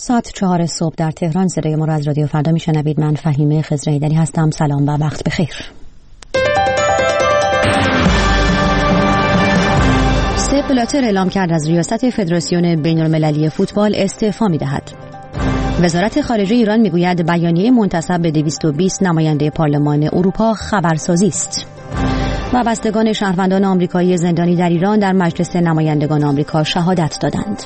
ساعت 4 صبح در تهران. صدای ما را از رادیو فردا میشنوید. من فهیمه خضرایی‌دری هستم. سلام و وقت بخیر. سپ بلاتر اعلام کرد از ریاست فدراسیون بین‌المللی فوتبال استعفا می‌دهد. وزارت خارجه ایران میگوید بیانیه منتسب به 220 نماینده پارلمان اروپا خبرسازی است. وابستگان شهروندان آمریکایی زندانی در ایران در مجلس نمایندگان آمریکا شهادت دادند.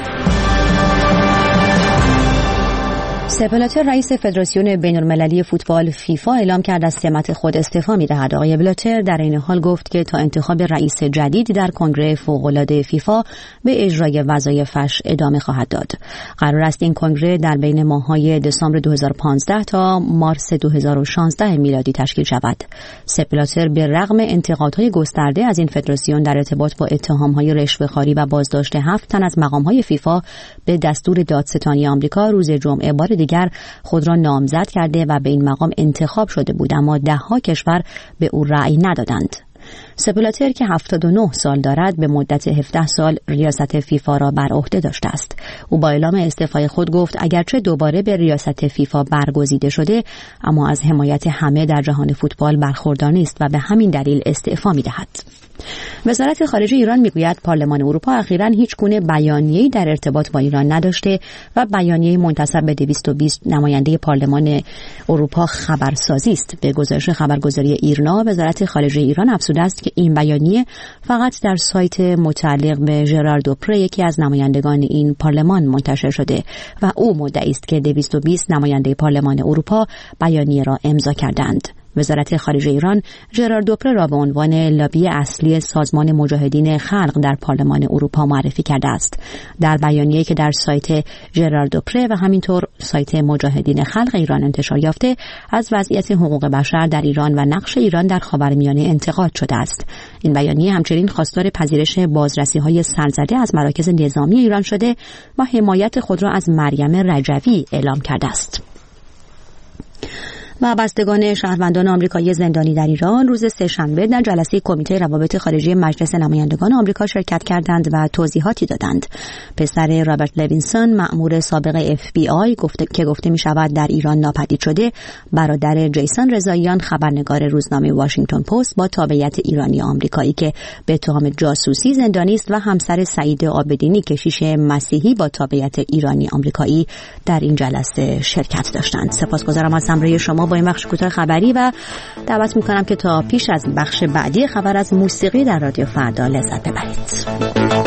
سپ بلاتر رئیس فدراسیون بین‌المللی فوتبال فیفا اعلام کرد از سمت خود استعفا می‌دهد. آقای بلاتر در این حال گفت که تا انتخاب رئیس جدید در کنگره فوق‌العاده فیفا به اجرای وظایفش ادامه خواهد داد. قرار است این کنگره در بین ماه‌های دسامبر 2015 تا مارس 2016 میلادی تشکیل شود. سپ بلاتر به رغم انتقادهای گسترده از این فدراسیون در ارتباط با اتهام‌های رشوه‌خواری و بازداشت 7 تن از مقام‌های فیفا به دستور دادستانی آمریکا روز جمعه بار دیگر خود را نامزد کرده و به این مقام انتخاب شده بود، اما ده‌ها کشور به او رأی ندادند. سپ بلاتر که 79 سال دارد به مدت 17 سال ریاست فیفا را بر عهده داشته است. او با اعلام استعفای خود گفت اگرچه دوباره به ریاست فیفا برگزیده شده، اما از حمایت همه در جهان فوتبال برخوردار نیست و به همین دلیل استعفا می‌دهد. وزارت خارجه ایران میگوید پارلمان اروپا اخیراً هیچ گونه بیانیه‌ای در ارتباط با ایران نداشته و بیانیه منتسب به 220 نماینده پارلمان اروپا خبرسازی است. به گزارش خبرگزاری ایرنا، وزارت خارجه ایران افزوده است که این بیانیه فقط در سایت متعلق به ژرار دوپره، یکی از نمایندگان این پارلمان، منتشر شده و او مدعی است که 220 نماینده پارلمان اروپا بیانیه را امضا کردند. وزارت خارجه ایران ژرار دوپره را به عنوان لابی اصلی سازمان مجاهدین خلق در پارلمان اروپا معرفی کرده است. در بیانیه‌ای که در سایت ژرار دوپره و همینطور سایت مجاهدین خلق ایران انتشار یافته، از وضعیت حقوق بشر در ایران و نقش ایران در خاورمیانه انتقاد شده است. این بیانیه همچنین خواستار پذیرش بازرسی‌های سرزده از مراکز نظامی ایران شده و حمایت خود را از مریم رجوی اعلام کرده است. وابستگان شهروندان آمریکایی زندانی در ایران روز سه‌شنبه در جلسه کمیته روابط خارجی مجلس نمایندگان آمریکا شرکت کردند و توضیحاتی دادند. پسر رابرت لوینسون، مأمور سابق FBI که گفته می شود در ایران ناپدید شده، برادر جیسون رضاییان، خبرنگار روزنامه واشنگتن پست با تابعیت ایرانی آمریکایی که به تهم جاسوسی زندانی است، و همسر سعید عابدینی، کشیش مسیحی با تابعیت ایرانی آمریکایی، در این جلسه شرکت داشتند. سپاسگزارم از همراهی شما با این بخش کوتاه خبری و دعوت میکنم که تا پیش از بخش بعدی خبر از موسیقی در رادیو فردا لذت ببرید.